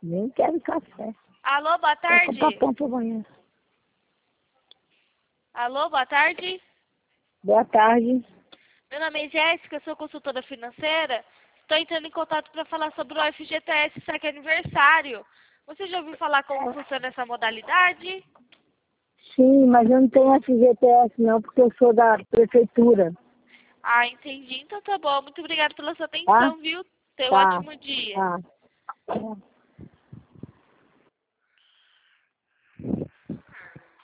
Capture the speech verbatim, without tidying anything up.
Nem quero café. Alô, boa tarde. Vou comprar pão pra amanhã. Alô, boa tarde. Boa tarde. Meu nome é Jéssica, sou consultora financeira. Estou entrando em contato para falar sobre o F G T S S E C aniversário. Você já ouviu falar como funciona essa modalidade? Sim, mas eu não tenho F G T S não, porque eu sou da prefeitura. Ah, entendi. Então tá bom. Muito obrigada pela sua Tá? atenção, viu? Tenha um Tá. ótimo dia. Tá.